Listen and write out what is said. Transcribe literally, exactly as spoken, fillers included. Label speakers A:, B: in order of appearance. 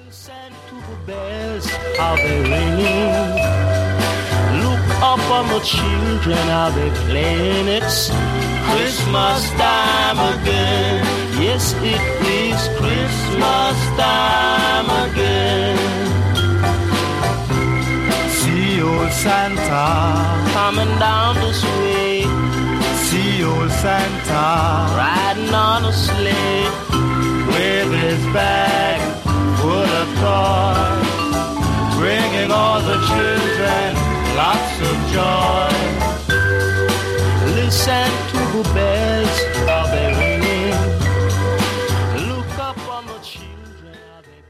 A: Listen to the bells, how they ringing. Look up on the children, how they playing. It's Christmas time again. Yes, it is Christmas time again.
B: See old Santa
A: coming down this way.
B: See old Santa
A: riding on a sleigh
B: with his bag full of toys, bringing all the children lots of joy.
A: Listen to the bells.